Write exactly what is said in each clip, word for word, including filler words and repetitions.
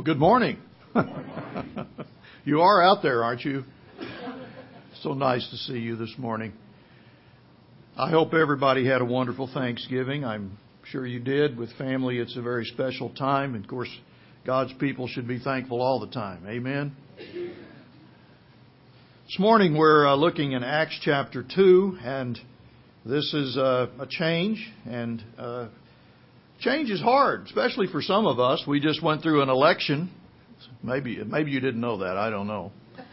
Well, good morning. You are out there, aren't you? So nice to see you this morning. I hope everybody had a wonderful Thanksgiving. I'm sure you did. With family, it's a very special time. And of course, God's people should be thankful all the time. Amen. This morning we're uh, looking in Acts chapter two, and this is uh, a change, and uh, change is hard, especially for some of us. We just went through an election. Maybe maybe you didn't know that. I don't know.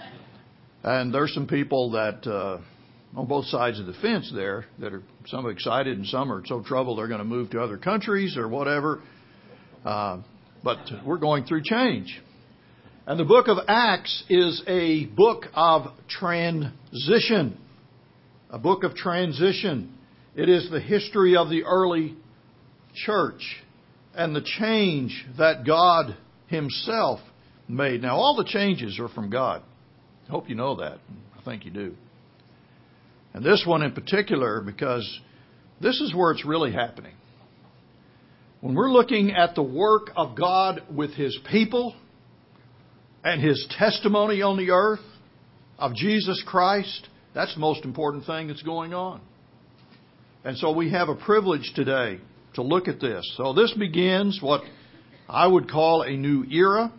And there's some people that uh, on both sides of the fence there that are some excited and some are so troubled they're going to move to other countries or whatever. Uh, but we're going through change. And the book of Acts is a book of transition. A book of transition. It is the history of the early church and the change that God Himself made. Now, all the changes are from God. I hope you know that. I think you do. And this one in particular, because this is where it's really happening. When we're looking at the work of God with His people and His testimony on the earth of Jesus Christ, that's the most important thing that's going on. And so we have a privilege today to look at this. So this begins what I would call a new era,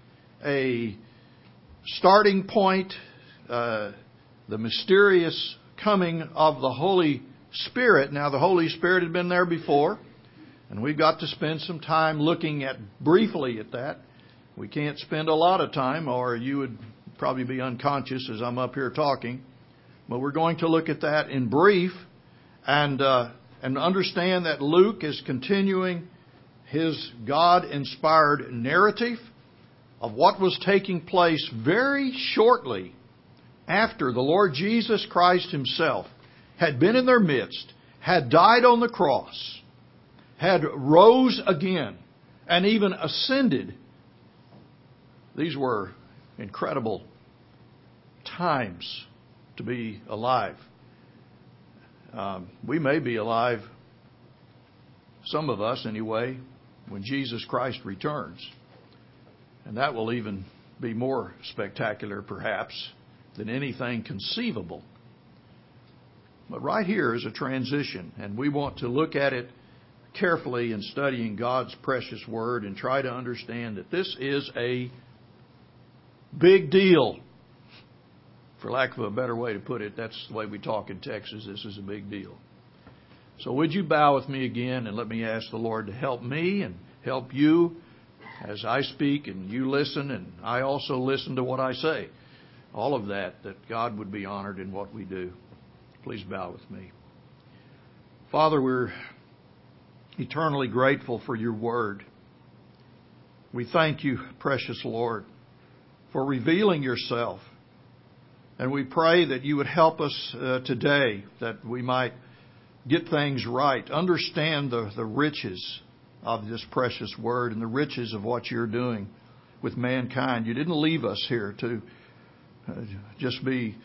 a starting point, uh, the mysterious coming of the Holy Spirit. Now, the Holy Spirit had been there before, and we've got to spend some time looking at briefly at that. We can't spend a lot of time, or you would probably be unconscious as I'm up here talking. But we're going to look at that in brief and uh, and understand that Luke is continuing his God-inspired narrative of what was taking place very shortly after the Lord Jesus Christ Himself had been in their midst, had died on the cross, had rose again, and even ascended. These were incredible times to be alive. Um, we may be alive, some of us anyway, when Jesus Christ returns. And that will even be more spectacular, perhaps, than anything conceivable. But right here is a transition, and we want to look at it carefully in studying God's precious Word and try to understand that this is a big deal. For lack of a better way to put it, that's the way we talk in Texas. This is a big deal. So would you bow with me again and let me ask the Lord to help me and help you as I speak and you listen and I also listen to what I say. All of that, that God would be honored in what we do. Please bow with me. Father, we're eternally grateful for your word. We thank you, precious Lord, for revealing yourself. And we pray that you would help us uh, today, that we might get things right, understand the, the riches of this precious word and the riches of what you're doing with mankind. You didn't leave us here to uh, just be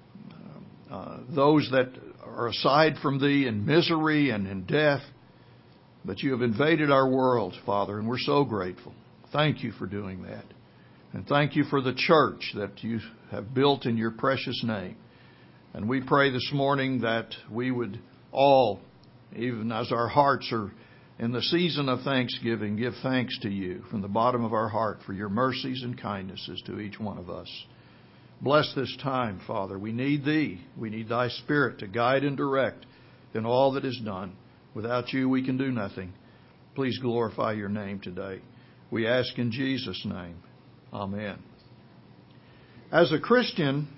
uh, those that are aside from thee in misery and in death, but you have invaded our world, Father, and we're so grateful. Thank you for doing that. And thank you for the church that you have built in your precious name. And we pray this morning that we would all, even as our hearts are in the season of thanksgiving, give thanks to you from the bottom of our heart for your mercies and kindnesses to each one of us. Bless this time, Father. We need thee. We need thy Spirit to guide and direct in all that is done. Without you, we can do nothing. Please glorify your name today. We ask in Jesus' name. Amen. As a Christian,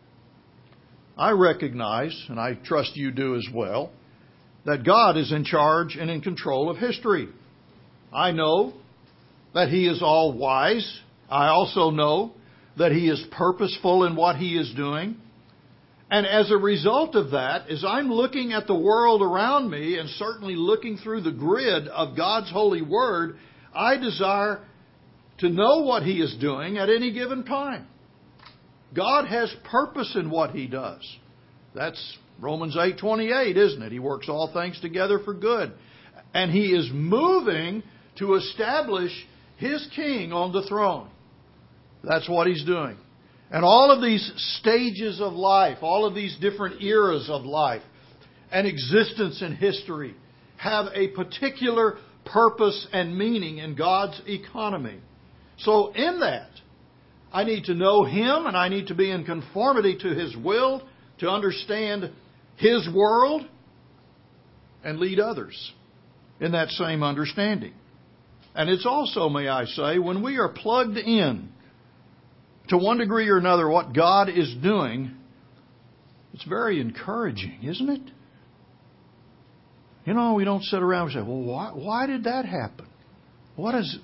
I recognize, and I trust you do as well, that God is in charge and in control of history. I know that He is all wise. I also know that He is purposeful in what He is doing. And as a result of that, as I'm looking at the world around me and certainly looking through the grid of God's holy word, I desire to know what He is doing at any given time. God has purpose in what He does. That's Romans eight twenty-eight, isn't it? He works all things together for good. And He is moving to establish His king on the throne. That's what He's doing. And all of these stages of life, all of these different eras of life and existence in history have a particular purpose and meaning in God's economy. So in that, I need to know Him and I need to be in conformity to His will to understand His world and lead others in that same understanding. And it's also, may I say, when we are plugged in to one degree or another what God is doing, it's very encouraging, isn't it? You know, we don't sit around and say, well, why, why did that happen? What is...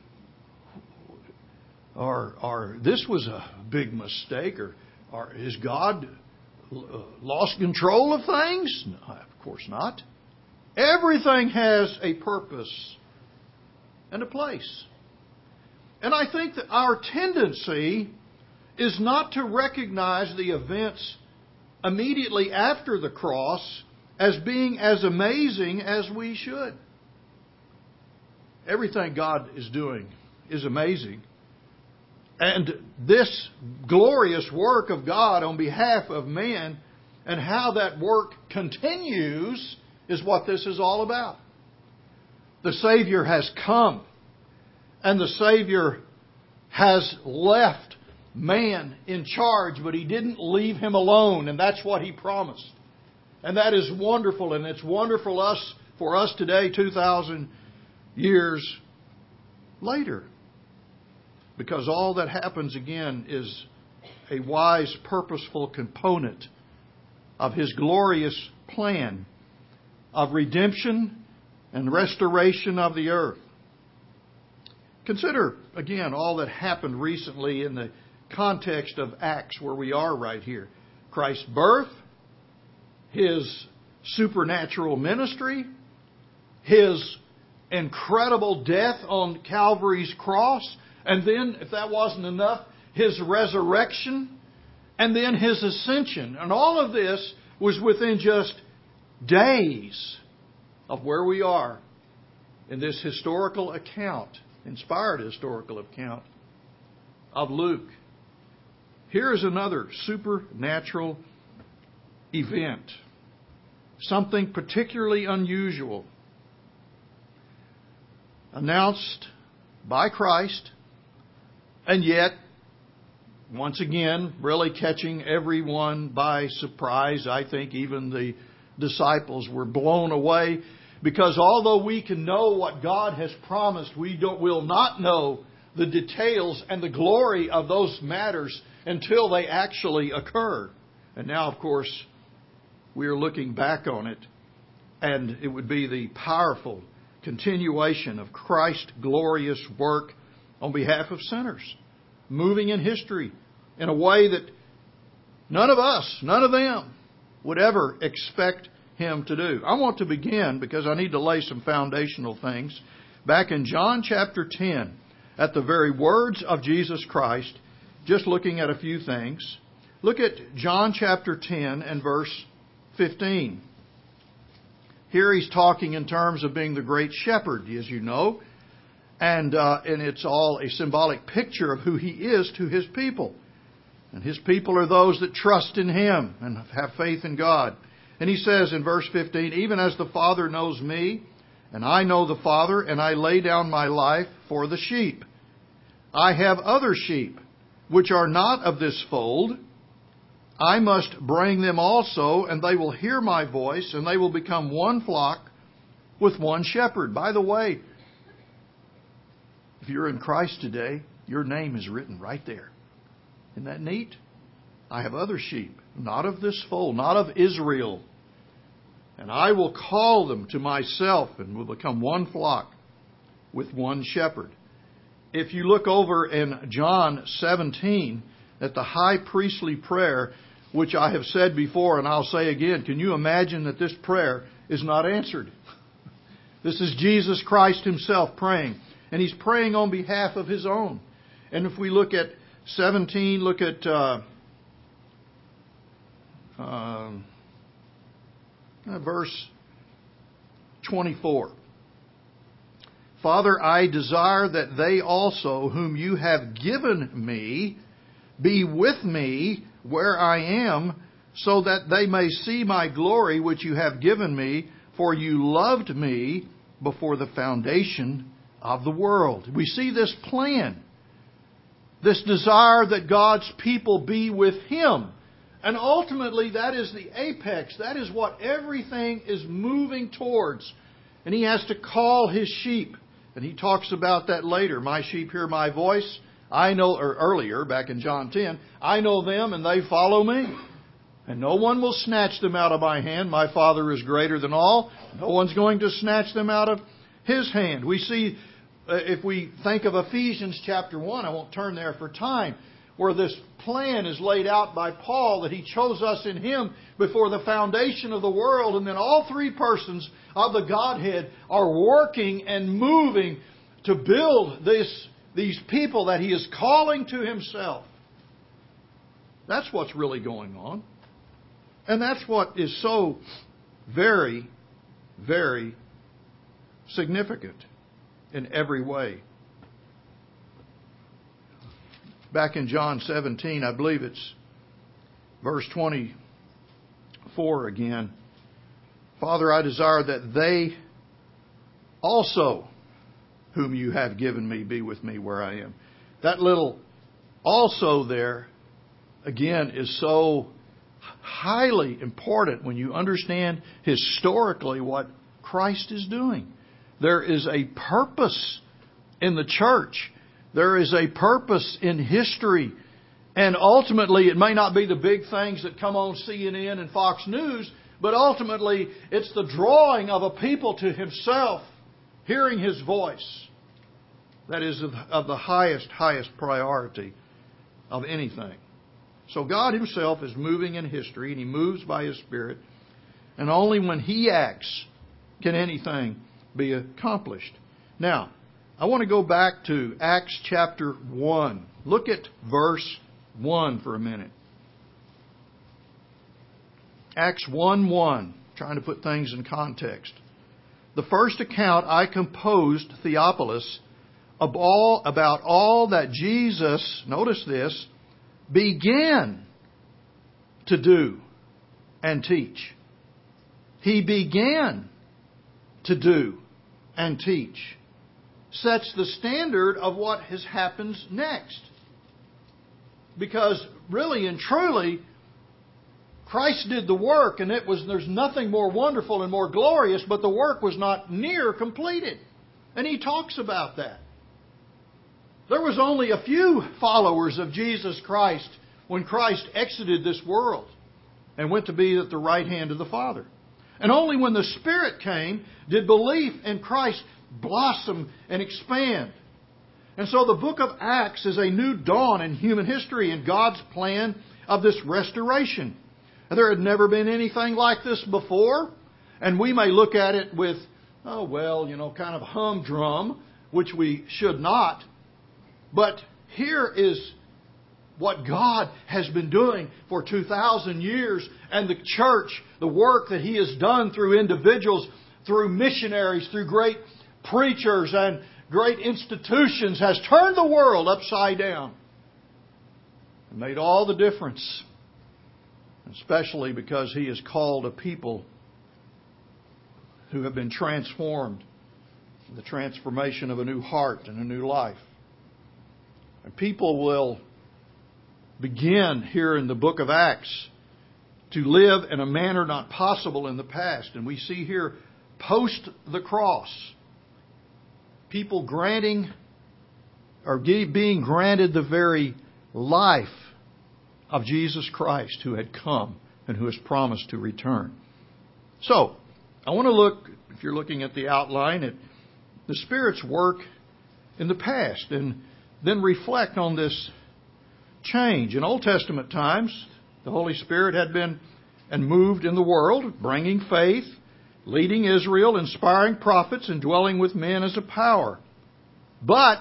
Or, or this was a big mistake, or, or has God lost control of things? No, of course not. Everything has a purpose and a place. And I think that our tendency is not to recognize the events immediately after the cross as being as amazing as we should. Everything God is doing is amazing. And this glorious work of God on behalf of man and how that work continues is what this is all about. The Savior has come, and the Savior has left man in charge, but He didn't leave him alone, and that's what He promised. And that is wonderful, and it's wonderful us for us today, two thousand years later. Because all that happens again is a wise, purposeful component of His glorious plan of redemption and restoration of the earth. Consider, again, all that happened recently in the context of Acts, where we are right here. Christ's birth, His supernatural ministry, His incredible death on Calvary's cross, and then, if that wasn't enough, His resurrection, and then His ascension. And all of this was within just days of where we are in this historical account, inspired historical account of Luke. Here is another supernatural event. Something particularly unusual. Announced by Christ, and yet, once again, really catching everyone by surprise. I think even the disciples were blown away, because although we can know what God has promised, we don't, will not know the details and the glory of those matters until they actually occur. And now, of course, we are looking back on it, and it would be the powerful continuation of Christ's glorious work on behalf of sinners, moving in history in a way that none of us, none of them, would ever expect Him to do. I want to begin, because I need to lay some foundational things, back in John chapter ten, at the very words of Jesus Christ, just looking at a few things. Look at John chapter ten and verse fifteen. Here He's talking in terms of being the great shepherd, as you know. And, uh, and it's all a symbolic picture of who He is to His people. And His people are those that trust in Him and have faith in God. And He says in verse fifteen, even as the Father knows me, and I know the Father, and I lay down my life for the sheep. I have other sheep, which are not of this fold. I must bring them also, and they will hear my voice, and they will become one flock with one shepherd. By the way, if you're in Christ today, your name is written right there. Isn't that neat? I have other sheep, not of this fold, not of Israel. And I will call them to myself, and will become one flock with one shepherd. If you look over in John seventeen, at the high priestly prayer, which I have said before and I'll say again, can you imagine that this prayer is not answered? This is Jesus Christ Himself praying. And He's praying on behalf of His own. And if we look at seventeen, look at uh, uh, verse twenty-four. Father, I desire that they also, whom you have given me, be with me where I am, so that they may see my glory which you have given me, for you loved me before the foundation of the world. We see this plan, this desire that God's people be with Him. And ultimately, that is the apex. That is what everything is moving towards. And He has to call His sheep. And He talks about that later. My sheep hear my voice. I know, or earlier, back in John ten, I know them and they follow me. And no one will snatch them out of my hand. My Father is greater than all. No one's going to snatch them out of His hand. We see, uh, if we think of Ephesians chapter one, I won't turn there for time, where this plan is laid out by Paul that He chose us in Him before the foundation of the world. And then all three persons of the Godhead are working and moving to build this, these people that He is calling to Himself. That's what's really going on. And that's what is so very, very significant in every way. Back in John seventeen, I believe it's verse twenty-four again. Father, I desire that they also, whom you have given me, be with me where I am. That little also there, again, is so highly important when you understand historically what Christ is doing. There is a purpose in the church. There is a purpose in history. And ultimately, it may not be the big things that come on C N N and Fox News, but ultimately, it's the drawing of a people to Himself, hearing His voice. That is of, of the highest, highest priority of anything. So God Himself is moving in history, and He moves by His Spirit. And only when He acts can anything be accomplished. Now, I want to go back to Acts chapter one. Look at verse one for a minute. Acts one one, trying to put things in context. The first account I composed, Theophilus, of all, about all that Jesus, notice this, began to do and teach. He began to do and teach. Sets the standard of what has happens next. Because really and truly, Christ did the work, and it was there's nothing more wonderful and more glorious, but the work was not near completed. And He talks about that. There was only a few followers of Jesus Christ when Christ exited this world and went to be at the right hand of the Father. And only when the Spirit came did belief in Christ blossom and expand. And so the book of Acts is a new dawn in human history and God's plan of this restoration. And there had never been anything like this before. And we may look at it with, oh, well, you know, kind of humdrum, which we should not. But here is what God has been doing for two thousand years. And the church, the work that He has done through individuals, through missionaries, through great preachers and great institutions, has turned the world upside down. And made all the difference. Especially because He has called a people who have been transformed. The transformation of a new heart and a new life. And people will begin here in the book of Acts to live in a manner not possible in the past. And we see here, post the cross, people granting or being granted the very life of Jesus Christ who had come and who has promised to return. So, I want to look, if you're looking at the outline, at the Spirit's work in the past and then reflect on this change. In Old Testament times, the Holy Spirit had been and moved in the world, bringing faith, leading Israel, inspiring prophets, and dwelling with men as a power. But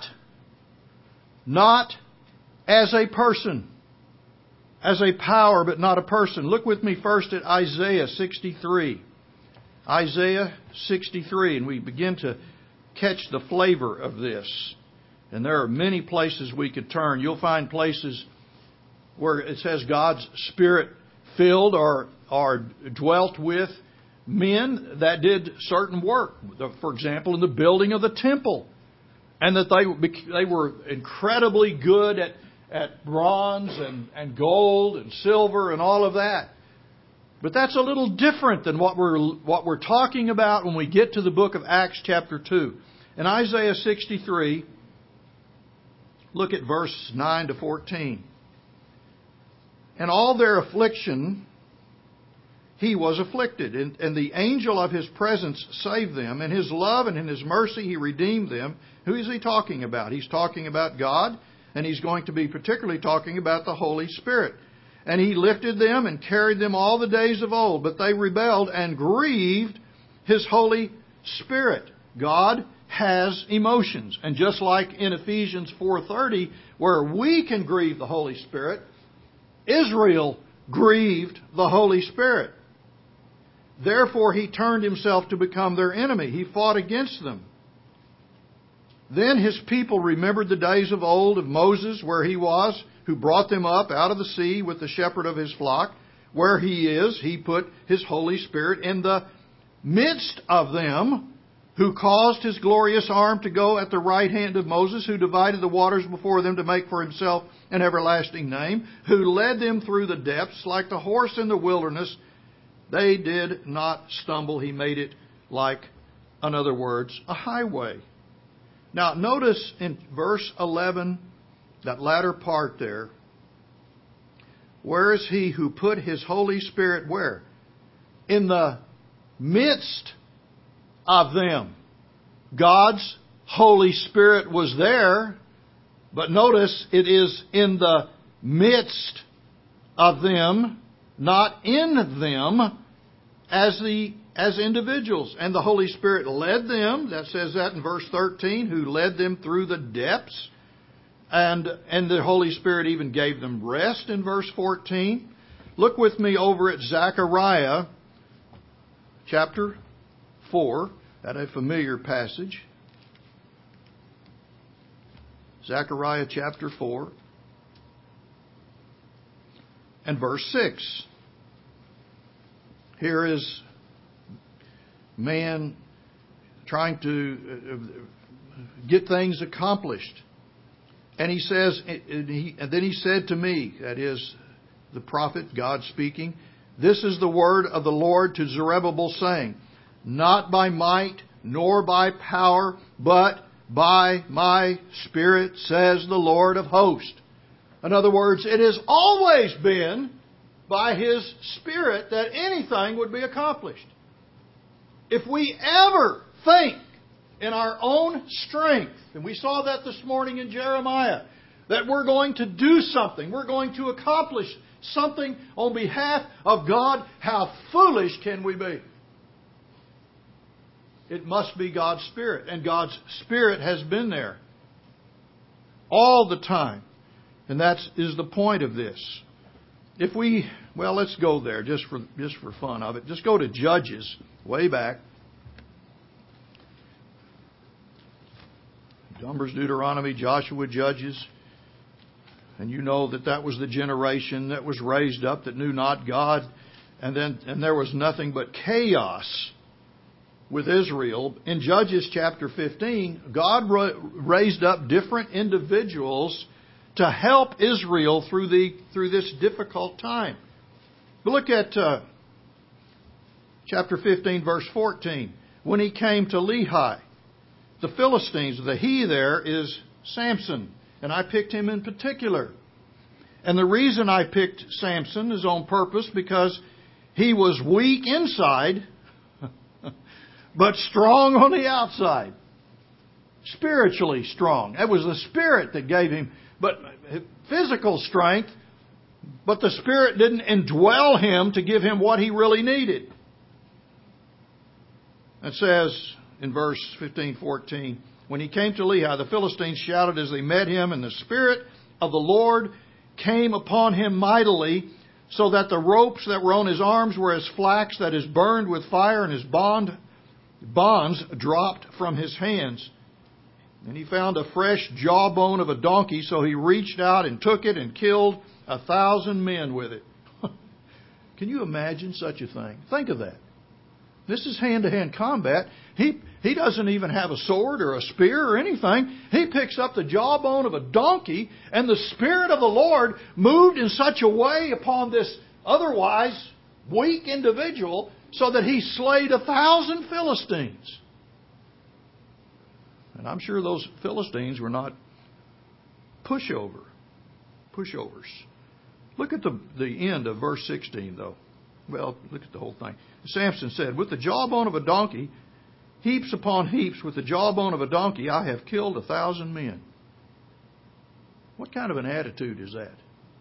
not as a person. As a power, but not a person. Look with me first at Isaiah sixty-three. Isaiah sixty-three, and we begin to catch the flavor of this. And there are many places we could turn. You'll find places where it says God's Spirit filled or, or dwelt with men that did certain work. For example, in the building of the temple. And that they, they were incredibly good at, at bronze and, and gold and silver and all of that. But that's a little different than what we're what we're talking about when we get to the book of Acts chapter two. In Isaiah sixty-three, look at verse nine to fourteen. In all their affliction, He was afflicted, and, and the angel of His presence saved them. In His love and in His mercy He redeemed them. Who is He talking about? He's talking about God, and He's going to be particularly talking about the Holy Spirit. And He lifted them and carried them all the days of old, but they rebelled and grieved His Holy Spirit. God has emotions. And just like in Ephesians four thirty, where we can grieve the Holy Spirit, Israel grieved the Holy Spirit. Therefore, He turned Himself to become their enemy. He fought against them. Then His people remembered the days of old of Moses, where he was, who brought them up out of the sea with the shepherd of his flock. Where he is, He put His Holy Spirit in the midst of them, who caused His glorious arm to go at the right hand of Moses, who divided the waters before them to make for Himself an everlasting name, who led them through the depths like the horse in the wilderness. They did not stumble. He made it like, in other words, a highway. Now, notice in verse eleven, that latter part there, where is He who put His Holy Spirit where? In the midst of them. God's Holy Spirit was there, but notice it is in the midst of them, not in them as the as individuals. And the Holy Spirit led them, that says that in verse thirteen, who led them through the depths. And, and the Holy Spirit even gave them rest in verse fourteen. Look with me over at Zechariah chapter four, at a familiar passage. Zechariah chapter four and verse six. Here is man trying to get things accomplished. And he says, and, he, and then he said to me, that is the prophet, God speaking, this is the word of the Lord to Zerubbabel, saying, not by might nor by power, but by my Spirit, says the Lord of hosts. In other words, it has always been by His Spirit that anything would be accomplished. If we ever think in our own strength, and we saw that this morning in Jeremiah, that we're going to do something, we're going to accomplish something on behalf of God, how foolish can we be? It must be God's Spirit, and God's Spirit has been there all the time. And that is the point of this. If we, well, let's go there just for just for fun of it. Just go to Judges, way back. Numbers, Deuteronomy, Joshua, Judges. And you know that that was the generation that was raised up that knew not God. And then and there was nothing but chaos with Israel. In Judges chapter fifteen, God raised up different individuals to help Israel through the through this difficult time. But look at uh, chapter fifteen, verse fourteen. When he came to Lehi, the Philistines, the he there is Samson, and I picked him in particular. And the reason I picked Samson is on purpose, because he was weak inside, but strong on the outside. Spiritually strong. It was the Spirit that gave him but physical strength, but the Spirit didn't indwell him to give him what he really needed. It says in verse fifteen, fourteen, when he came to Lehi, the Philistines shouted as they met him, and the Spirit of the Lord came upon him mightily, so that the ropes that were on his arms were as flax that is burned with fire, and his bond bonds dropped from his hands. And he found a fresh jawbone of a donkey, so he reached out and took it and killed a thousand men with it. Can you imagine such a thing? Think of that. This is hand-to-hand combat. He he doesn't even have a sword or a spear or anything. He picks up the jawbone of a donkey, and the Spirit of the Lord moved in such a way upon this otherwise weak individual so that he slayed a thousand Philistines. And I'm sure those Philistines were not pushover, pushovers. Look at the, the end of verse sixteen, though. Well, look at the whole thing. Samson said, with the jawbone of a donkey, heaps upon heaps, with the jawbone of a donkey, I have killed a thousand men. What kind of an attitude is that?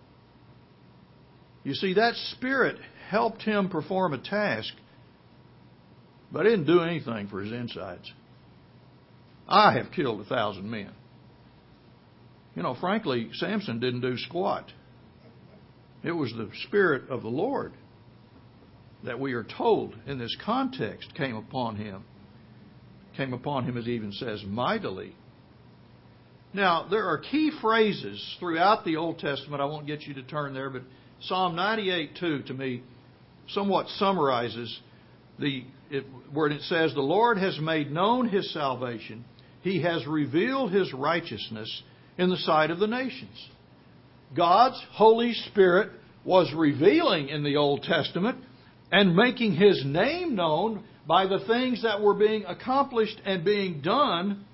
You see, that spirit helped him perform a task, but it didn't do anything for his insides. I have killed a thousand men. You know, frankly, Samson didn't do squat. It was the Spirit of the Lord that we are told in this context came upon him. Came upon him, as it even says, mightily. Now, there are key phrases throughout the Old Testament. I won't get you to turn there, but Psalm ninety-eight two to me somewhat summarizes the it, where it says, the Lord has made known His salvation. He has revealed His righteousness in the sight of the nations. God's Holy Spirit was revealing in the Old Testament and making His name known by the things that were being accomplished and being done.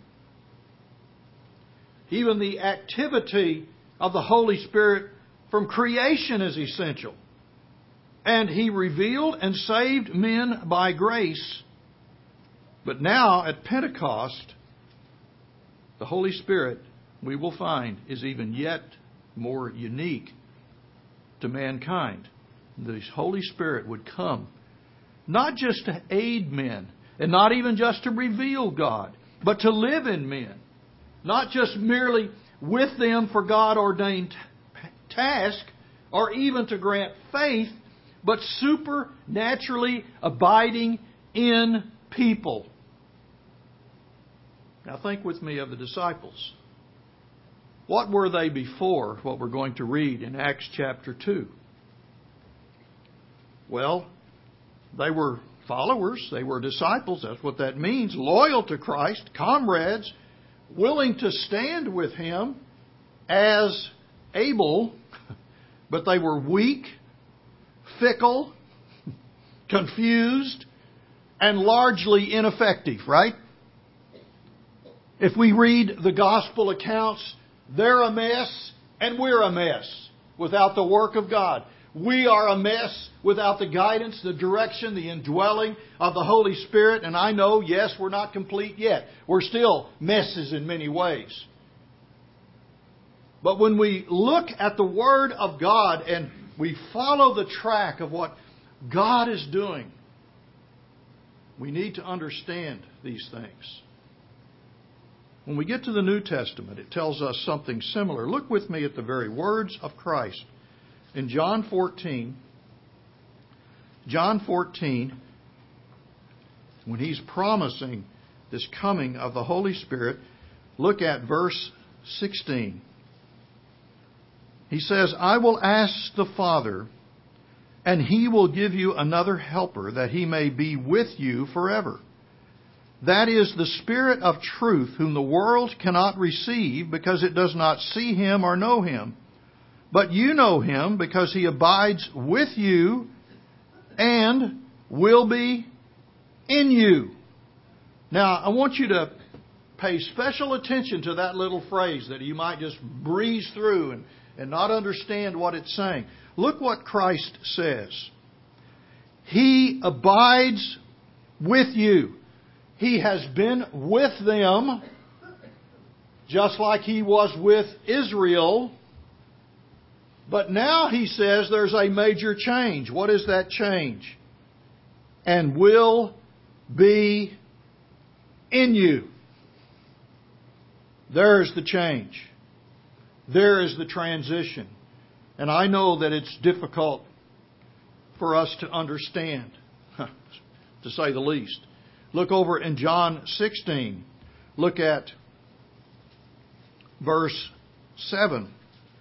Even the activity of the Holy Spirit from creation is essential. And He revealed and saved men by grace. But now at Pentecost, the Holy Spirit, we will find, is even yet more unique to mankind. The Holy Spirit would come not just to aid men and not even just to reveal God, but to live in men. Not just merely with them for God-ordained task or even to grant faith, but supernaturally abiding in people. Now think with me of the disciples. What were they before what we're going to read in Acts chapter two? Well, they were followers. They were disciples. That's what that means. Loyal to Christ, comrades, willing to stand with Him as able, but they were weak, fickle, confused, and largely ineffective, right? If we read the gospel accounts, they're a mess and we're a mess without the work of God. We are a mess without the guidance, the direction, the indwelling of the Holy Spirit. And I know, yes, we're not complete yet. We're still messes in many ways. But when we look at the Word of God and we follow the track of what God is doing, we need to understand these things. When we get to the New Testament, it tells us something similar. Look with me at the very words of Christ. In John fourteen, John fourteen, when He's promising this coming of the Holy Spirit, look at verse sixteen. He says, I will ask the Father, and He will give you another helper, that He may be with you forever. That is the Spirit of truth, whom the world cannot receive, because it does not see Him or know Him. But you know Him, because He abides with you and will be in you. Now, I want you to pay special attention to that little phrase that you might just breeze through and, and not understand what it's saying. Look what Christ says. He abides with you. He has been with them, just like He was with Israel. But now He says there's a major change. What is that change? And will be in you. There's the change. There is the transition. And I know that it's difficult for us to understand, to say the least. Look over in John sixteen. Look at verse seven.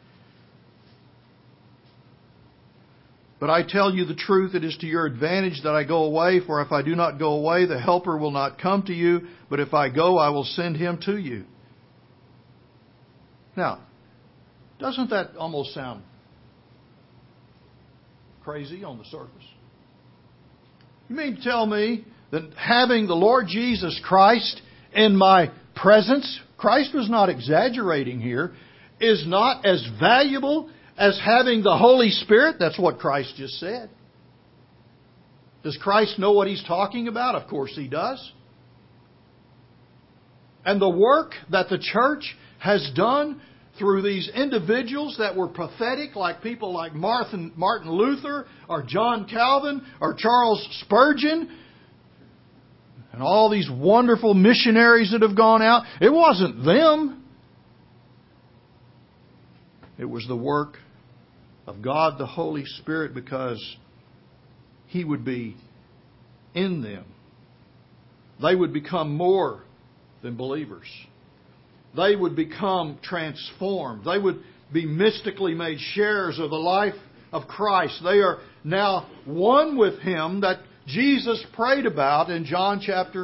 But I tell you the truth, it is to your advantage that I go away, for if I do not go away, the Helper will not come to you, but if I go, I will send him to you. Now, doesn't that almost sound crazy on the surface? You mean to tell me that having the Lord Jesus Christ in my presence, Christ was not exaggerating here, is not as valuable as having the Holy Spirit? That's what Christ just said. Does Christ know what He's talking about? Of course He does. And the work that the church has done through these individuals that were prophetic, like people like Martin, Martin Luther or John Calvin or Charles Spurgeon, and all these wonderful missionaries that have gone out, it wasn't them. It was the work of God the Holy Spirit, because He would be in them. They would become more than believers. They would become transformed. They would be mystically made sharers of the life of Christ. They are now one with Him that Jesus prayed about in John chapter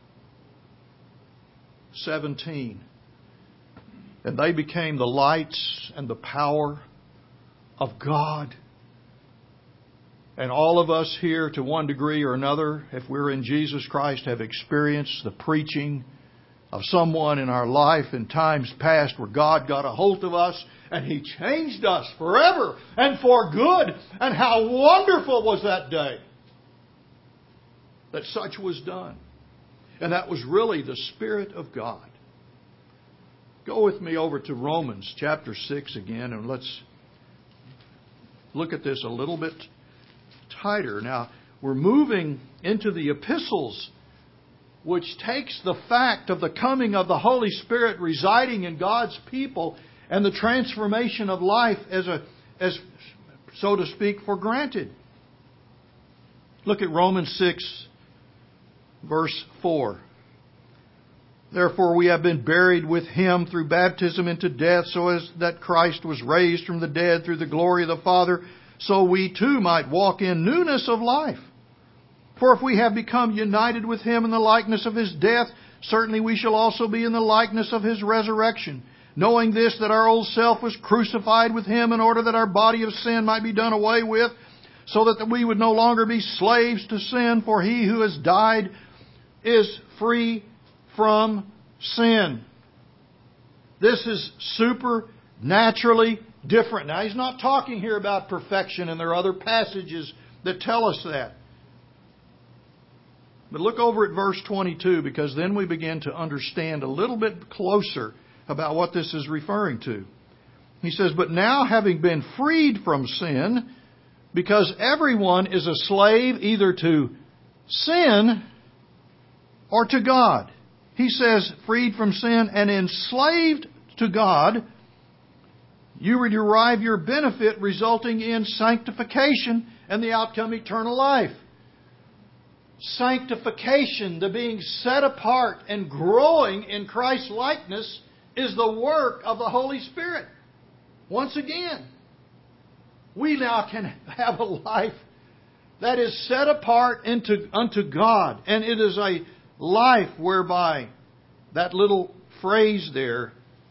seventeen. And they became the lights and the power of God. And all of us here, to one degree or another, if we're in Jesus Christ, have experienced the preaching of someone in our life in times past where God got a hold of us and He changed us forever and for good. And how wonderful was that day that such was done. And that was really the Spirit of God. Go with me over to Romans chapter six again, and let's look at this a little bit tighter. Now, we're moving into the epistles, which takes the fact of the coming of the Holy Spirit residing in God's people and the transformation of life as a, as so to speak, for granted. Look at Romans six, verse four. Therefore we have been buried with Him through baptism into death, so as that Christ was raised from the dead through the glory of the Father, so we too might walk in newness of life. For if we have become united with Him in the likeness of His death, certainly we shall also be in the likeness of His resurrection. Knowing this, that our old self was crucified with Him in order that our body of sin might be done away with, so that we would no longer be slaves to sin, for He who has died is free from sin. This is supernaturally different. Now, he's not talking here about perfection, and there are other passages that tell us that. But look over at verse twenty-two, because then we begin to understand a little bit closer about what this is referring to. He says, but now having been freed from sin, because everyone is a slave either to sin or to God. He says, freed from sin and enslaved to God, you derive your benefit resulting in sanctification and the outcome eternal life. Sanctification, the being set apart and growing in Christ's likeness, is the work of the Holy Spirit. Once again, we now can have a life that is set apart into, unto God. And it is a life whereby that little phrase there,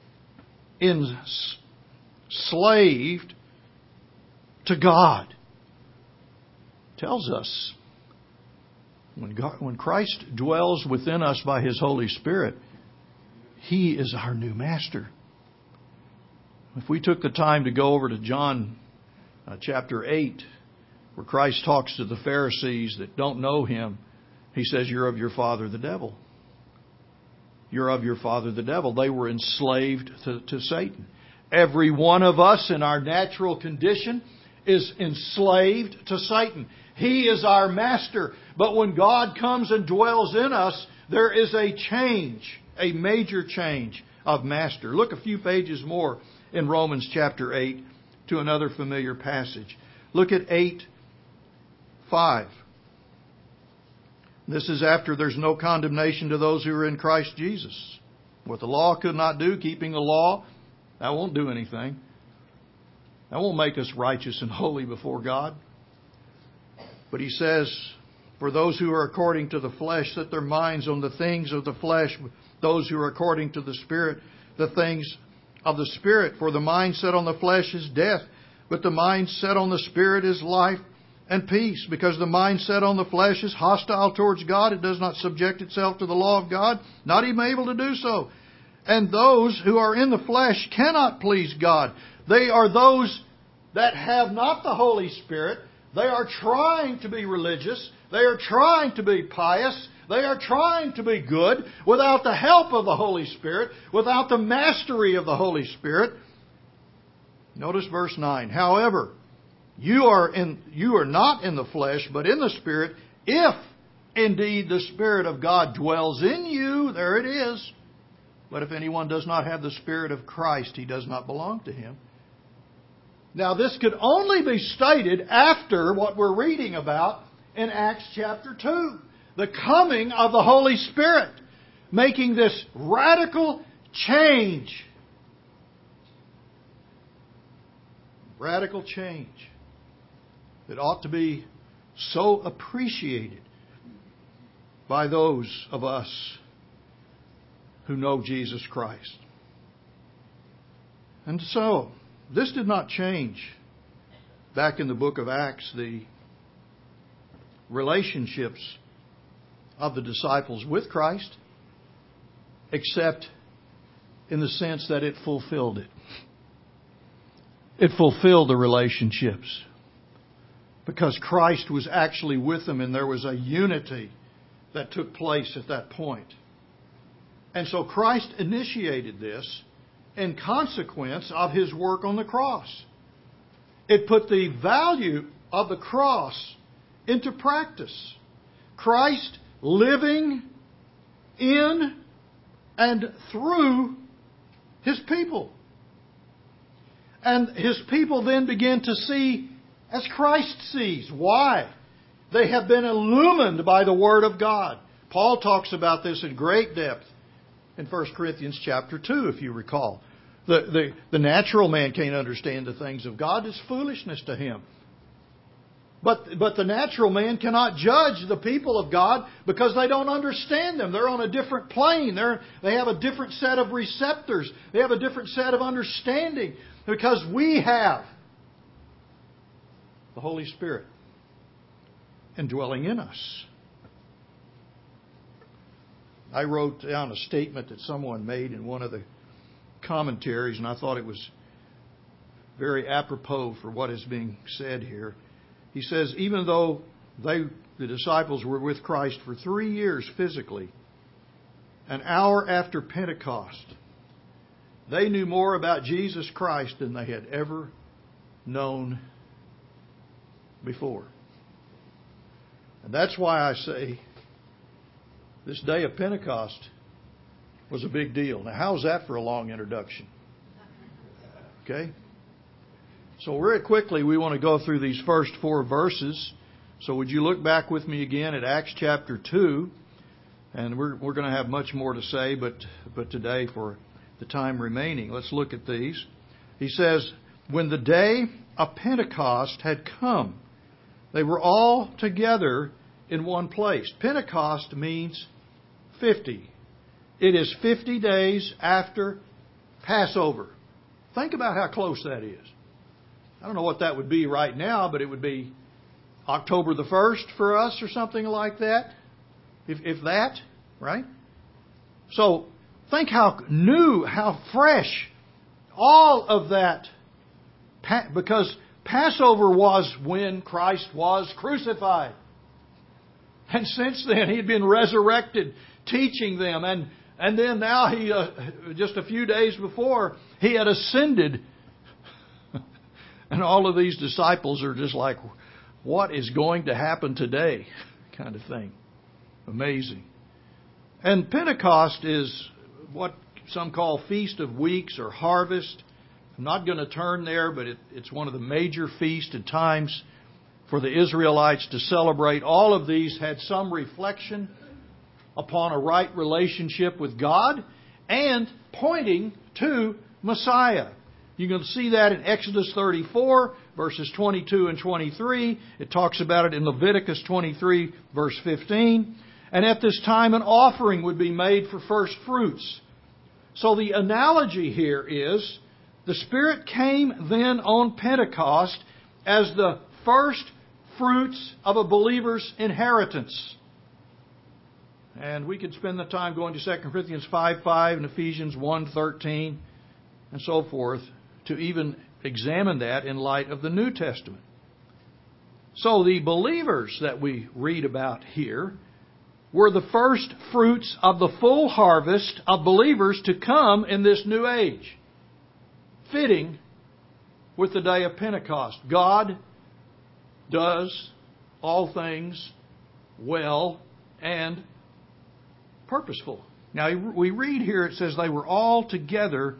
enslaved to God, tells us when God, when Christ dwells within us by His Holy Spirit, He is our new master. If we took the time to go over to John uh, chapter eight, where Christ talks to the Pharisees that don't know Him, He says, you're of your father the devil. You're of your father the devil. They were enslaved to, to Satan. Every one of us in our natural condition is enslaved to Satan. He is our master. But when God comes and dwells in us, there is a change, a major change of master. Look a few pages more in Romans chapter eight to another familiar passage. Look at eight five. This is after there's no condemnation to those who are in Christ Jesus. What the law could not do, keeping the law, that won't do anything. That won't make us righteous and holy before God. But he says, for those who are according to the flesh, set their minds on the things of the flesh. Those who are according to the Spirit, the things of the Spirit. For the mind set on the flesh is death, but the mind set on the Spirit is life and peace. Because the mind set on the flesh is hostile towards God. It does not subject itself to the law of God, not even able to do so. And those who are in the flesh cannot please God. They are those that have not the Holy Spirit. They are trying to be religious. They are trying to be pious. They are trying to be good without the help of the Holy Spirit, without the mastery of the Holy Spirit. Notice verse nine. However, you are in you are not in the flesh, but in the Spirit, if indeed the Spirit of God dwells in you. There it is. But if anyone does not have the Spirit of Christ, he does not belong to Him. Now, this could only be stated after what we're reading about in Acts chapter two. The coming of the Holy Spirit, making this radical change. Radical change that ought to be so appreciated by those of us who know Jesus Christ. And so, this did not change back in the book of Acts the relationships of the disciples with Christ, except in the sense that it fulfilled it. It fulfilled the relationships because Christ was actually with them and there was a unity that took place at that point. And so Christ initiated this in consequence of His work on the cross. It put the value of the cross into practice. Christ living in and through His people. And His people then begin to see as Christ sees. Why? They have been illumined by the Word of God. Paul talks about this in great depth in First Corinthians chapter two, if you recall. The, the, the natural man can't understand the things of God. It's foolishness to him. But, but the natural man cannot judge the people of God because they don't understand them. They're on a different plane. They're, they have a different set of receptors. They have a different set of understanding because we have the Holy Spirit indwelling in us. I wrote down a statement that someone made in one of the commentaries, and I thought it was very apropos for what is being said here. He says, even though they, the disciples were with Christ for three years physically, an hour after Pentecost, they knew more about Jesus Christ than they had ever known before. And that's why I say this day of Pentecost was a big deal. Now, how's that for a long introduction? Okay? So very quickly, we want to go through these first four verses. So would you look back with me again at Acts chapter two? And we're we're going to have much more to say, but but today, for the time remaining, let's look at these. He says, when the day of Pentecost had come, they were all together in one place. Pentecost means fifty. It is fifty days after Passover. Think about how close that is. I don't know what that would be right now, but it would be October the first for us or something like that. If, if that, right? So think how new, how fresh all of that, because Passover was when Christ was crucified. And since then, He had been resurrected, teaching them. And, and then now, he uh, just a few days before, He had ascended. And all of these disciples are just like, what is going to happen today? Kind of thing. Amazing. And Pentecost is what some call Feast of Weeks or Harvest. I'm not going to turn there, but it, it's one of the major feasts and times for the Israelites to celebrate. All of these had some reflection upon a right relationship with God and pointing to Messiah. You can see that in Exodus thirty-four, verses twenty-two and twenty-three. It talks about it in Leviticus twenty-three, verse fifteen. And at this time, an offering would be made for first fruits. So the analogy here is, the Spirit came then on Pentecost as the first fruits of a believer's inheritance. And we could spend the time going to Second Corinthians five five and Ephesians one thirteen and so forth to even examine that in light of the New Testament. So the believers that we read about here were the first fruits of the full harvest of believers to come in this new age, fitting with the day of Pentecost. God does all things well and purposeful. Now, we read here, it says they were all together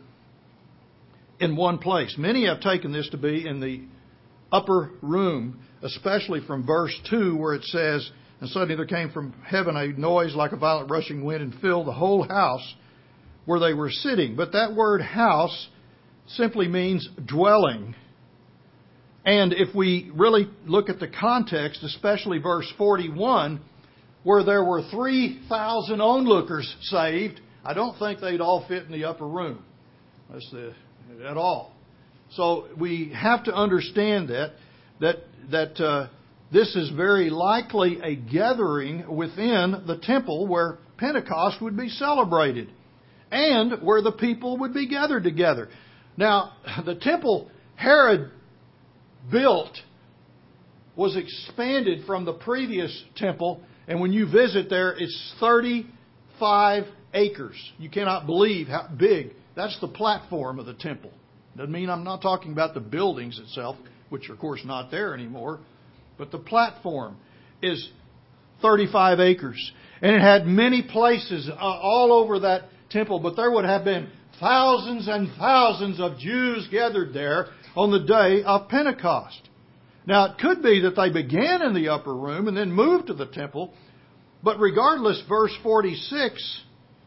in one place. Many have taken this to be in the upper room, especially from verse two, where it says, and suddenly there came from heaven a noise like a violent rushing wind and filled the whole house where they were sitting. But that word house simply means dwelling. And if we really look at the context, especially verse forty-one, where there were three thousand onlookers saved, I don't think they'd all fit in the upper room. That's the, at all. So we have to understand that, that, that uh, this is very likely a gathering within the temple where Pentecost would be celebrated and where the people would be gathered together. Now, the temple Herod built was expanded from the previous temple, and when you visit there, it's thirty-five acres. You cannot believe how big. That's the platform of the temple. Doesn't mean I'm not talking about the buildings itself, which are of course not there anymore, but the platform is thirty-five acres. And it had many places uh, all over that temple, but there would have been thousands and thousands of Jews gathered there on the day of Pentecost. Now, it could be that they began in the upper room and then moved to the temple, but regardless, verse forty-six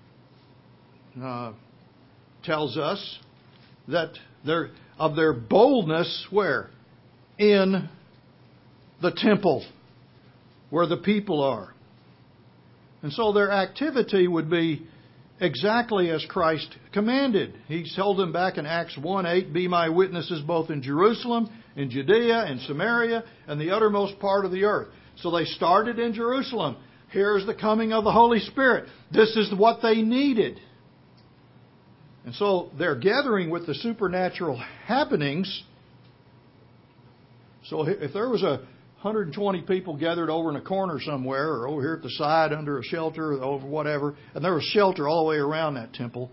uh, tells us that they're, of their boldness, where? In the temple, where the people are. And so their activity would be exactly as Christ commanded. He told them back in Acts one eight, "Be my witnesses both in Jerusalem, in Judea, and Samaria, and the uttermost part of the earth." So they started in Jerusalem. Here's the coming of the Holy Spirit. This is what they needed. And so they're gathering with the supernatural happenings. So if there was a one hundred twenty people gathered over in a corner somewhere, or over here at the side under a shelter, or over whatever, and there was shelter all the way around that temple,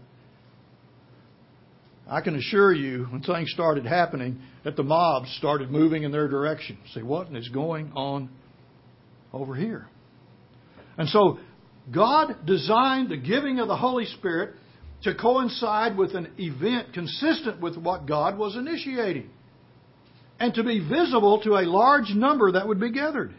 I can assure you, when things started happening, that the mobs started moving in their direction. Say, what is going on over here? And so God designed the giving of the Holy Spirit to coincide with an event consistent with what God was initiating, and to be visible to a large number that would be gathered.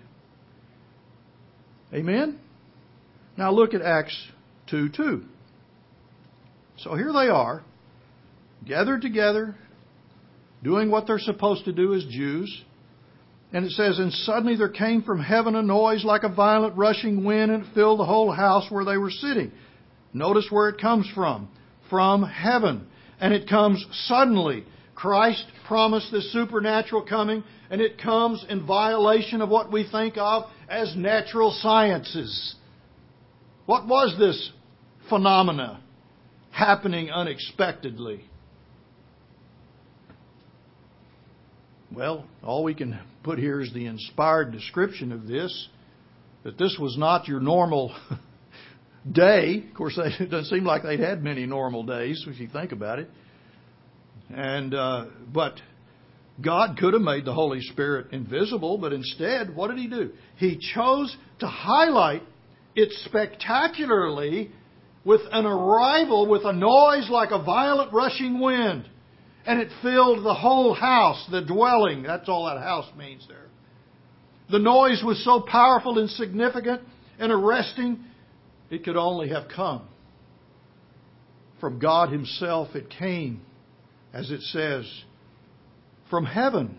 Amen? Now look at Acts two two. So here they are, gathered together, doing what they're supposed to do as Jews. And it says, "And suddenly there came from heaven a noise like a violent rushing wind, and it filled the whole house where they were sitting." Notice where it comes from. From heaven. And it comes suddenly. Christ promised this supernatural coming, and it comes in violation of what we think of as natural sciences. What was this phenomena happening unexpectedly? Well, all we can put here is the inspired description of this, that this was not your normal day. Of course, it doesn't seem like they'd had many normal days, if you think about it. And uh, but God could have made the Holy Spirit invisible, but instead, what did He do? He chose to highlight it spectacularly with an arrival, with a noise like a violent rushing wind. And it filled the whole house, the dwelling. That's all that house means there. The noise was so powerful and significant and arresting, it could only have come from God Himself. It came, as it says, from heaven.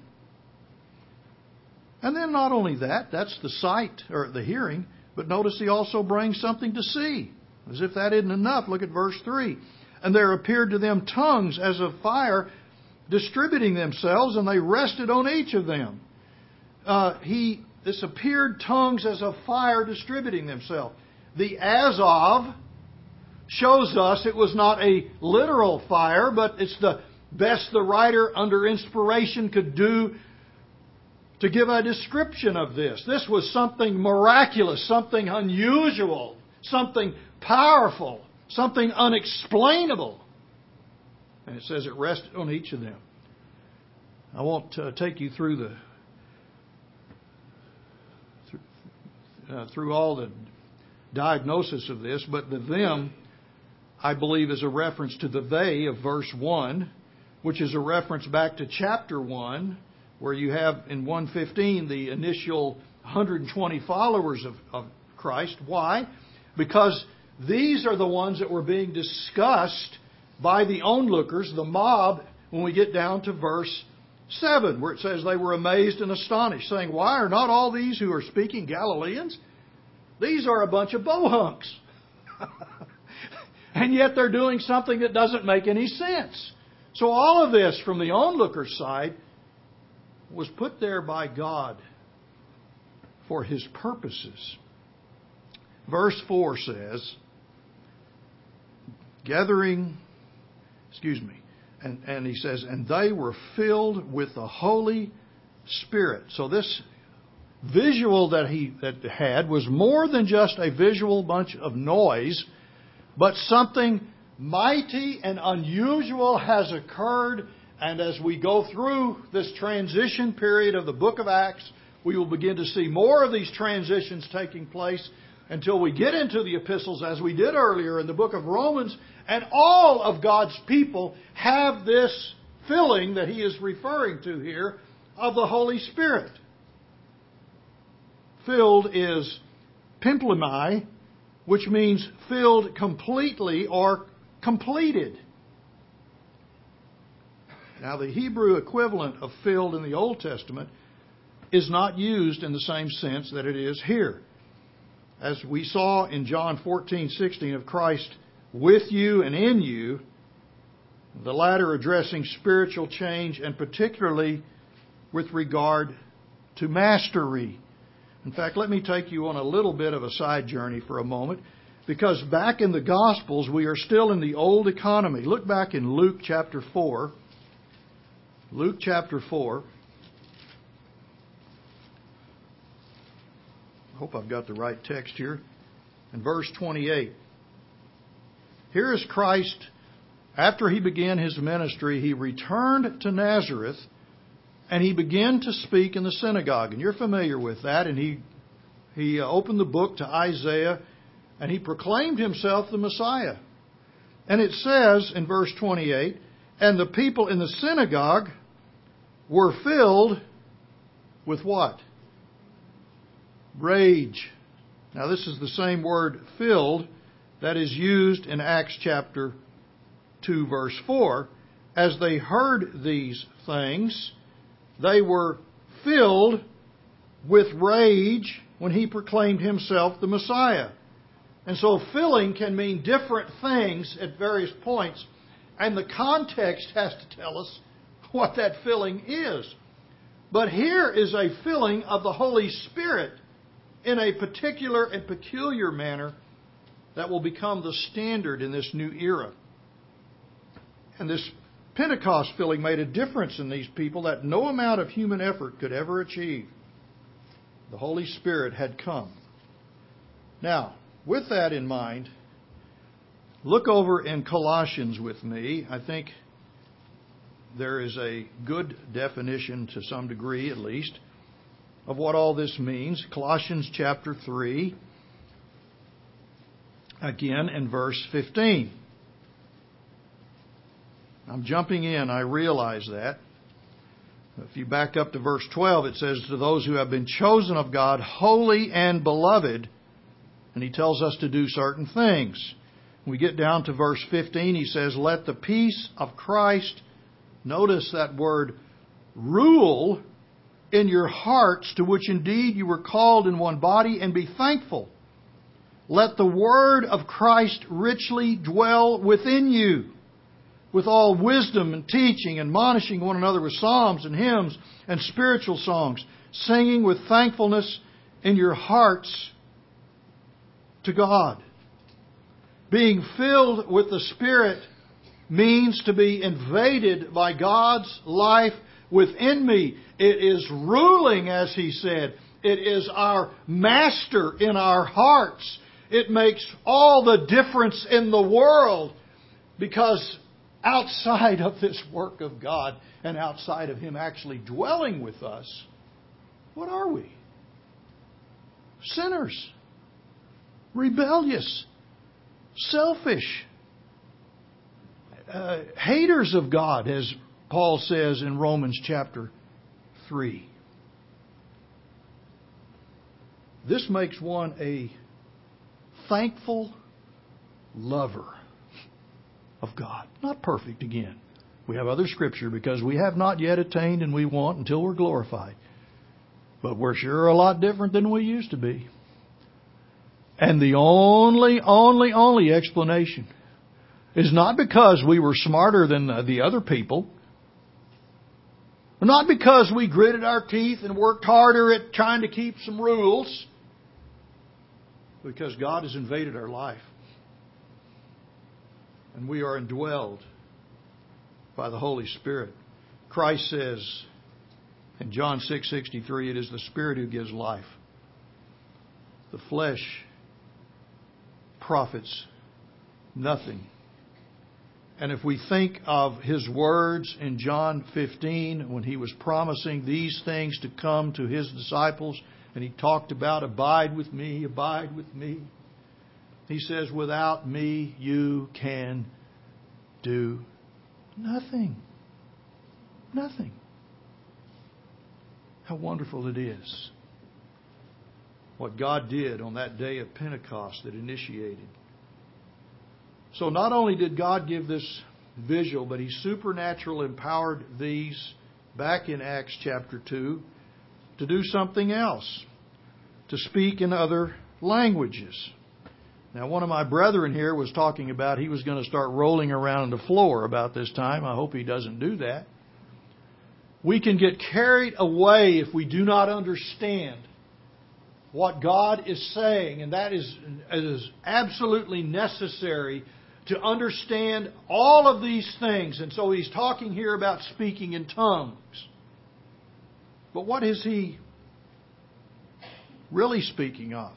And then not only that, that's the sight or the hearing, but notice He also brings something to see. As if that isn't enough, look at verse three. And there appeared to them tongues as of fire, distributing themselves, and they rested on each of them. Uh, he, this appeared tongues as of fire distributing themselves. The as of shows us it was not a literal fire, but it's the best the writer under inspiration could do to give a description of this. This was something miraculous, something unusual, something powerful, something unexplainable. And it says it rested on each of them. I won't uh, take you through the through, uh, through all the diagnosis of this, but the them, I believe, is a reference to the they of verse one, which is a reference back to chapter one, where you have in one fifteen the initial one hundred twenty followers of, of Christ. Why? Because these are the ones that were being discussed by the onlookers, the mob, when we get down to verse seven, where it says they were amazed and astonished, saying, "Why are not all these who are speaking Galileans? These are a bunch of bohunks." And yet they're doing something that doesn't make any sense. So all of this from the onlooker's side was put there by God for His purposes. Verse four says, gathering, excuse me, and, and he says, and they were filled with the Holy Spirit. So this visual that he that had was more than just a visual bunch of noise, but something mighty and unusual has occurred. And as we go through this transition period of the book of Acts, we will begin to see more of these transitions taking place until we get into the epistles, as we did earlier in the book of Romans. And all of God's people have this filling that he is referring to here of the Holy Spirit. Filled is pimplemai, which means filled completely or completed. Now, the Hebrew equivalent of filled in the Old Testament is not used in the same sense that it is here. As we saw in John fourteen sixteen of Christ with you and in you, the latter addressing spiritual change and particularly with regard to mastery. In fact, let me take you on a little bit of a side journey for a moment, because back in the Gospels we are still in the old economy. Look back in Luke chapter four. Luke chapter four. I hope I've got the right text here. In verse twenty-eight. Here is Christ, after he began his ministry, he returned to Nazareth and he began to speak in the synagogue. And you're familiar with that. And he, he opened the book to Isaiah and he proclaimed himself the Messiah. And it says in verse twenty-eight, and the people in the synagogue were filled with what? Rage. Now this is the same word, filled, that is used in Acts chapter two verse four. As they heard these things, they were filled with rage when he proclaimed himself the Messiah. And so filling can mean different things at various points. And the context has to tell us what that filling is. But here is a filling of the Holy Spirit in a particular and peculiar manner that will become the standard in this new era. And this Pentecost filling made a difference in these people that no amount of human effort could ever achieve. The Holy Spirit had come. Now, with that in mind, look over in Colossians with me. I think there is a good definition, to some degree at least, of what all this means. Colossians chapter three, again in verse fifteen. I'm jumping in, I realize that. If you back up to verse twelve, it says, to those who have been chosen of God, holy and beloved. And He tells us to do certain things. When we get down to verse fifteen, He says, let the peace of Christ, notice that word, rule in your hearts, to which indeed you were called in one body, and be thankful. Let the word of Christ richly dwell within you, with all wisdom and teaching, admonishing one another with psalms and hymns and spiritual songs, singing with thankfulness in your hearts to God. Being filled with the Spirit means to be invaded by God's life within me. It is ruling, as He said. It is our master in our hearts. It makes all the difference in the world, because outside of this work of God and outside of Him actually dwelling with us, what are we? Sinners. Rebellious. Selfish. Uh, haters of God, as Paul says in Romans chapter three. This makes one a thankful lover of God. Not perfect again. We have other scripture, because we have not yet attained and we won't until we're glorified. But we're sure a lot different than we used to be. And the only, only, only explanation is not because we were smarter than the other people. Not because we gritted our teeth and worked harder at trying to keep some rules. Because God has invaded our life. And we are indwelled by the Holy Spirit. Christ says in John six sixty-three, it is the Spirit who gives life. The flesh profits nothing. And if we think of His words in John fifteen, when He was promising these things to come to His disciples, and He talked about, abide with me, abide with me. He says, without me you can do nothing. Nothing. How wonderful it is what God did on that day of Pentecost that initiated. So not only did God give this visual, but He supernaturally empowered these back in Acts chapter two to do something else, to speak in other languages. Now, one of my brethren here was talking about he was going to start rolling around on the floor about this time. I hope he doesn't do that. We can get carried away if we do not understand what God is saying, and that is, is absolutely necessary to understand all of these things. And so He's talking here about speaking in tongues. But what is He really speaking of?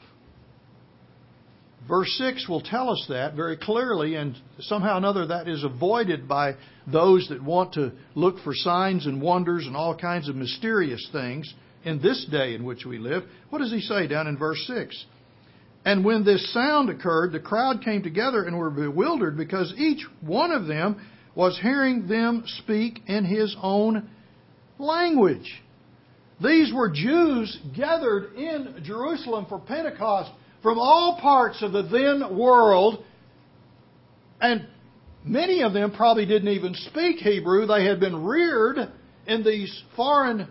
Verse six will tell us that very clearly, and somehow or another that is avoided by those that want to look for signs and wonders and all kinds of mysterious things in this day in which we live. What does He say down in verse six? And when this sound occurred, the crowd came together and were bewildered, because each one of them was hearing them speak in his own language. These were Jews gathered in Jerusalem for Pentecost from all parts of the then world. And many of them probably didn't even speak Hebrew. They had been reared in these foreign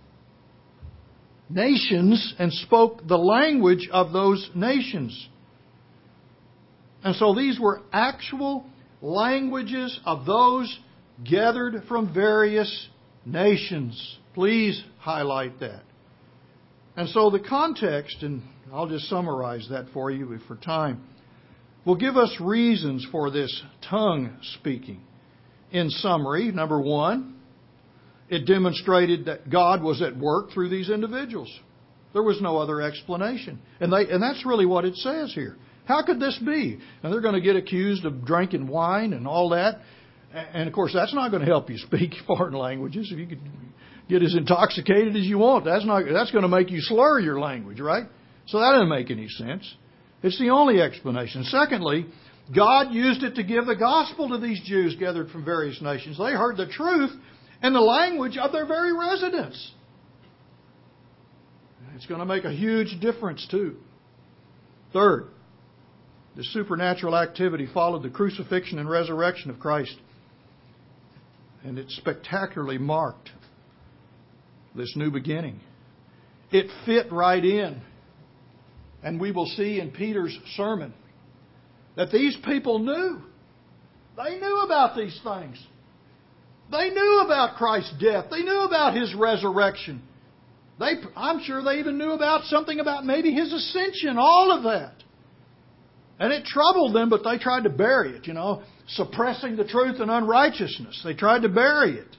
nations and spoke the language of those nations. And so these were actual languages of those gathered from various nations. Please highlight that. And so the context, and I'll just summarize that for you for time, will give us reasons for this tongue speaking. In summary, number one, it demonstrated that God was at work through these individuals. There was no other explanation. And they, and that's really what it says here. How could this be? And they're going to get accused of drinking wine and all that. And of course, that's not going to help you speak foreign languages. If you could get as intoxicated as you want, that's not, that's going to make you slur your language, right? So that doesn't make any sense. It's the only explanation. Secondly, God used it to give the gospel to these Jews gathered from various nations. They heard the truth, and the language of their very residents. It's going to make a huge difference too. Third, the supernatural activity followed the crucifixion and resurrection of Christ. And it spectacularly marked this new beginning. It fit right in. And we will see in Peter's sermon that these people knew. They knew about these things. They knew about Christ's death. They knew about His resurrection. They, I'm sure they even knew about something about maybe His ascension, all of that. And it troubled them, but they tried to bury it, you know, suppressing the truth and unrighteousness. They tried to bury it.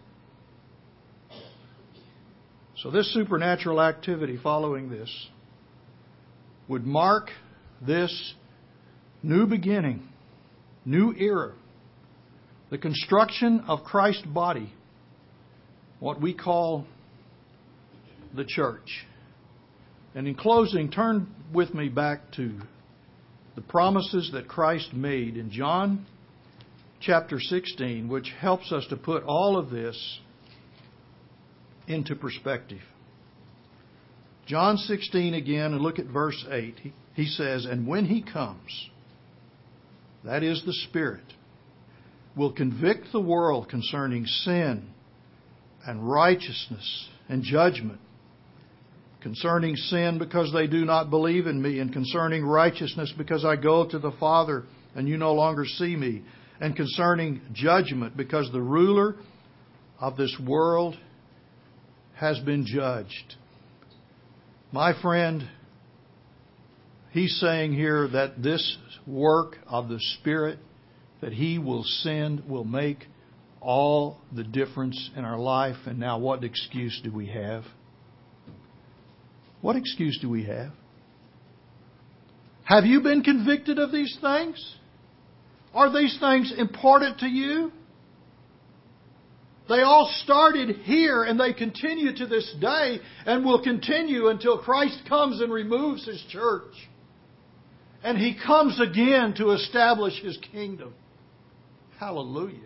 So this supernatural activity following this would mark this new beginning, new era, the construction of Christ's body, what we call the church. And in closing, turn with me back to the promises that Christ made in John chapter sixteen, which helps us to put all of this into perspective. John sixteen again, and look at verse eight. He, he says, "And when He comes," that is the Spirit, "will convict the world concerning sin and righteousness and judgment. Concerning sin, because they do not believe in Me, and concerning righteousness, because I go to the Father and you no longer see Me, and concerning judgment, because the ruler of this world has been judged." My friend, He's saying here that this work of the Spirit that He will send will make all the difference in our life. And now, what excuse do we have? What excuse do we have? Have you been convicted of these things? Are these things important to you? They all started here and they continue to this day and will continue until Christ comes and removes His church. And He comes again to establish His kingdom. Hallelujah.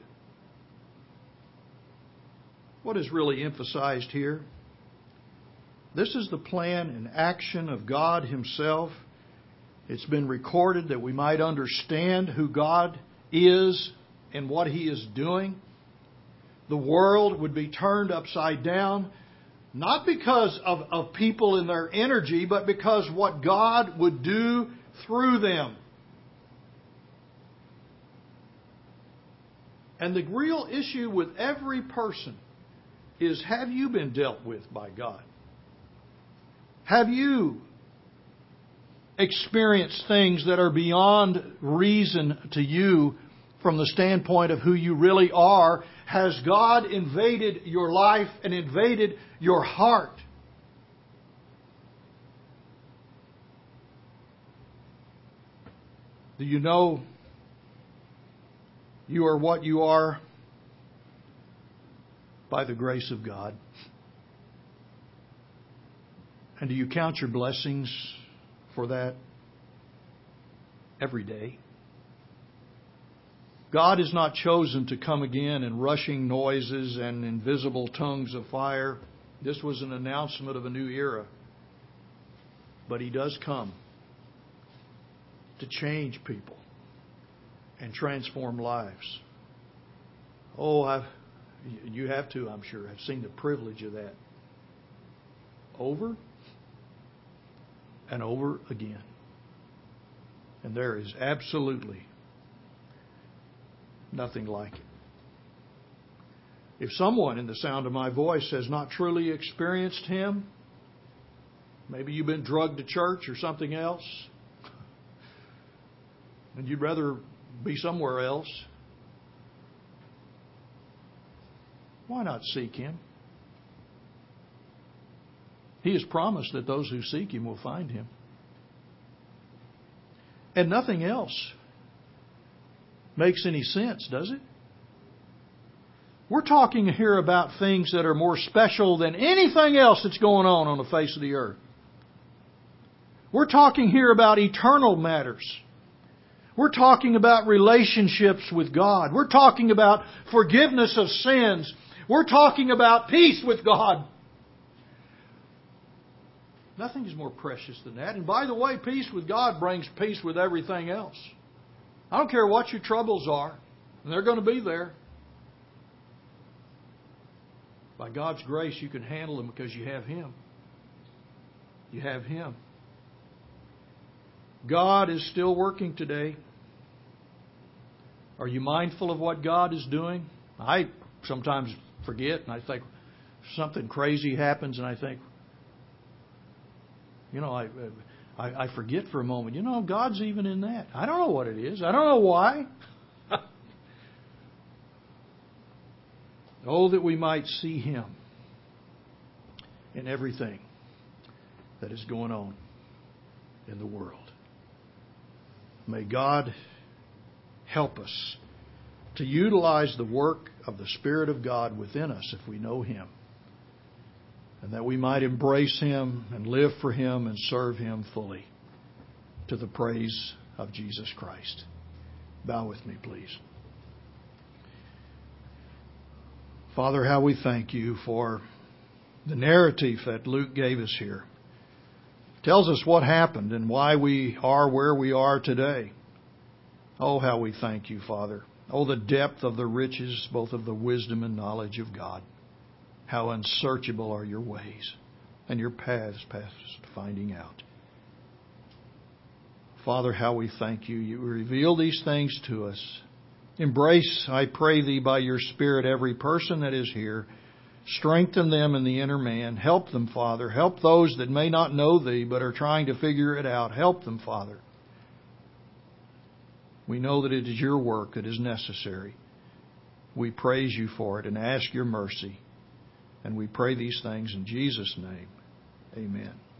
What is really emphasized here? This is the plan and action of God Himself. It's been recorded that we might understand who God is and what He is doing. The world would be turned upside down, not because of, of people and their energy, but because what God would do through them. And the real issue with every person is, have you been dealt with by God? Have you experienced things that are beyond reason to you from the standpoint of who you really are? Has God invaded your life and invaded your heart? Do you know you are what you are by the grace of God? And do you count your blessings for that every day? God is not chosen to come again in rushing noises and invisible tongues of fire. This was an announcement of a new era. But He does come to change people and transform lives. Oh, I've, you have to, I'm sure. I've seen the privilege of that over and over again. And there is absolutely nothing like it. If someone in the sound of my voice has not truly experienced Him, maybe you've been drugged to church or something else, and you'd rather be somewhere else, why not seek Him? He has promised that those who seek Him will find Him. And nothing else makes any sense, does it? We're talking here about things that are more special than anything else that's going on on the face of the earth. We're talking here about eternal matters. We're talking about relationships with God. We're talking about forgiveness of sins. We're talking about peace with God. Nothing is more precious than that. And by the way, peace with God brings peace with everything else. I don't care what your troubles are. And they're going to be there. By God's grace, you can handle them because you have Him. You have Him. God is still working today. Are you mindful of what God is doing? I sometimes forget and I think something crazy happens and I think, you know, I, I, I forget for a moment. You know, God's even in that. I don't know what it is. I don't know why. Oh, that we might see Him in everything that is going on in the world. May God help us to utilize the work of the Spirit of God within us if we know Him. And that we might embrace Him and live for Him and serve Him fully to the praise of Jesus Christ. Bow with me, please. Father, how we thank You for the narrative that Luke gave us here. It tells us what happened and why we are where we are today. Oh, how we thank You, Father. Oh, the depth of the riches, both of the wisdom and knowledge of God. How unsearchable are Your ways and Your paths past finding out. Father, how we thank You. You reveal these things to us. Embrace, I pray Thee, by Your Spirit, every person that is here. Strengthen them in the inner man. Help them, Father. Help those that may not know Thee but are trying to figure it out. Help them, Father. We know that it is Your work that is necessary. We praise You for it and ask Your mercy. And we pray these things in Jesus' name. Amen.